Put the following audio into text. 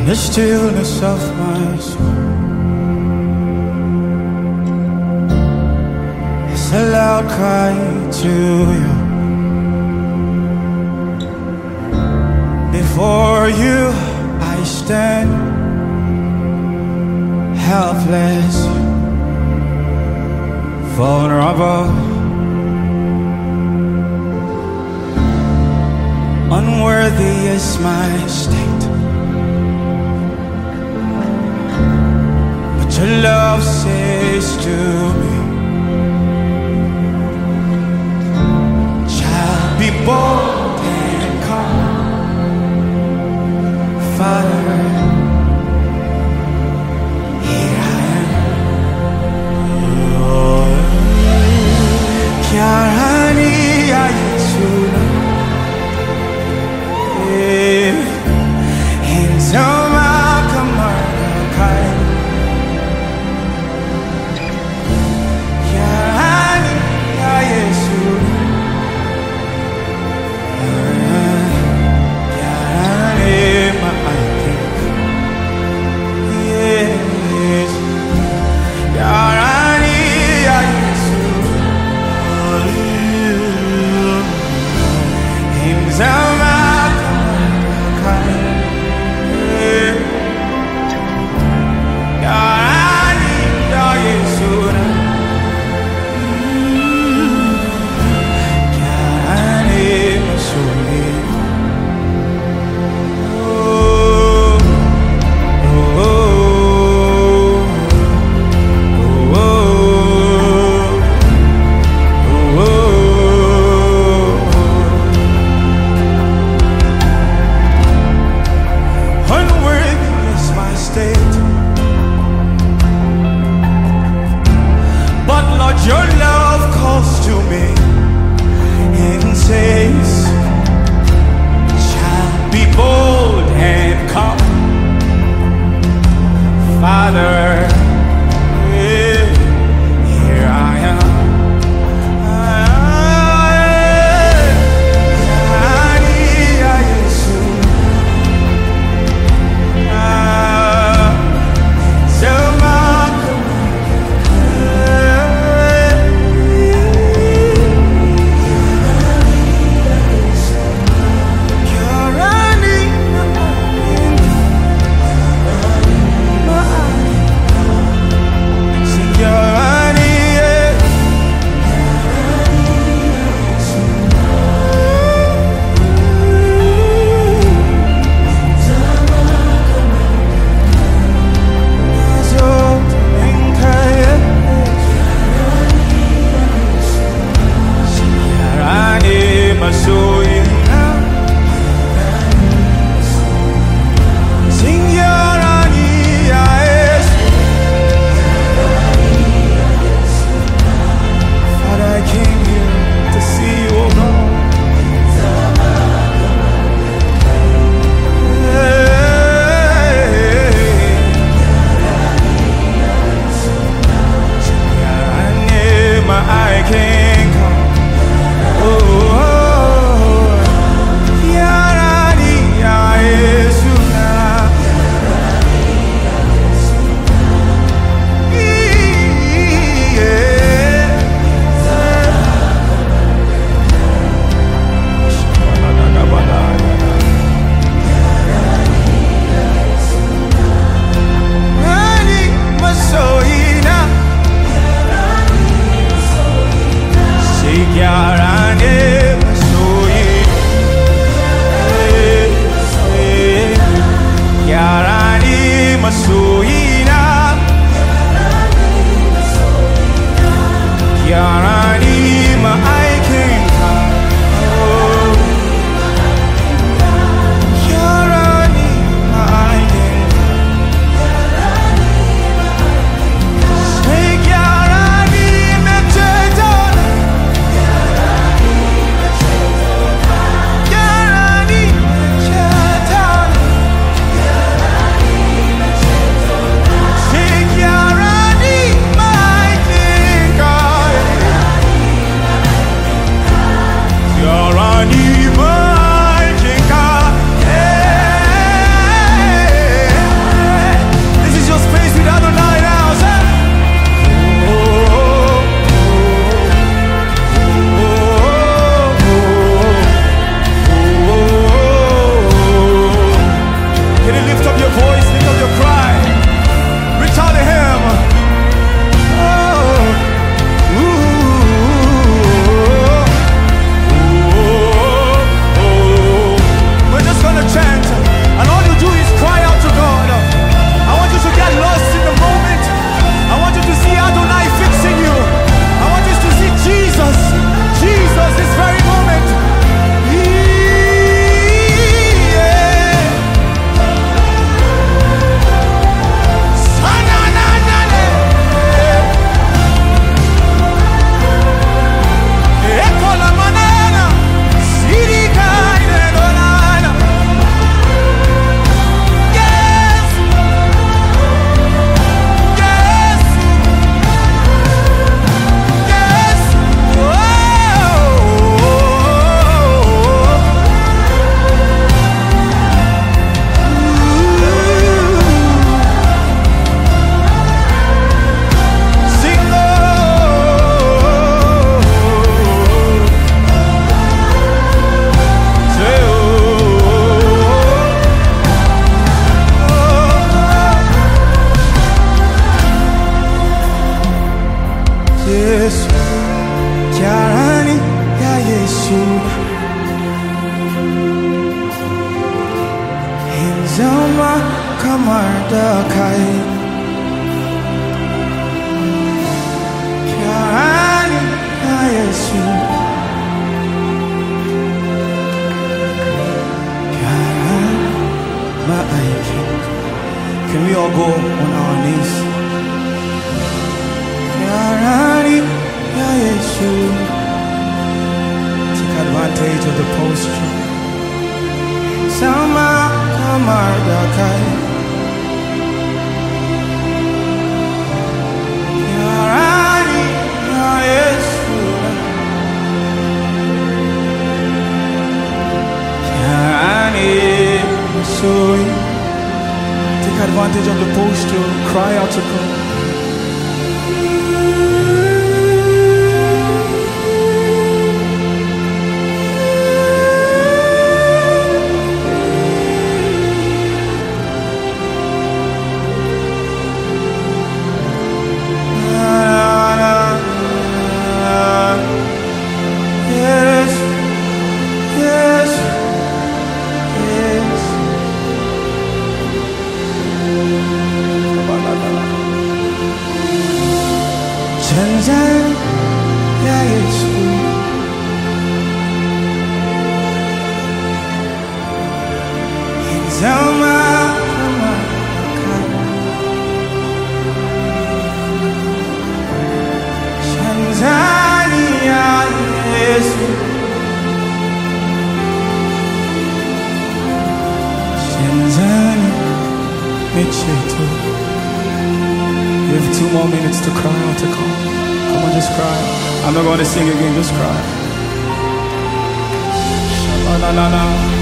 the stillness of my soul. It's a loud cry to you. Before you I stand, helpless, vulnerable, unworthy is my state, but your love says to me, child, be bold and come, Father, here I am. Chiarani aiutuna, insomma kamarakai. Mardakai Kyani ya Yesu Kyani Ma'aiki. Can we all go on our knees? Kyani ya Yesu. Take advantage of the posture. Sama Mardakai Kyani ya Yesu Kyani Yesu. Take advantage of the posture. Cry out to God. Ya Yesu Inzama Tanzania Yesu Tanzania Michetu. You have 2 more minutes to cry out to God. Come on, just cry. I'm not going to sing again, just cry. Shabba-la-la-la.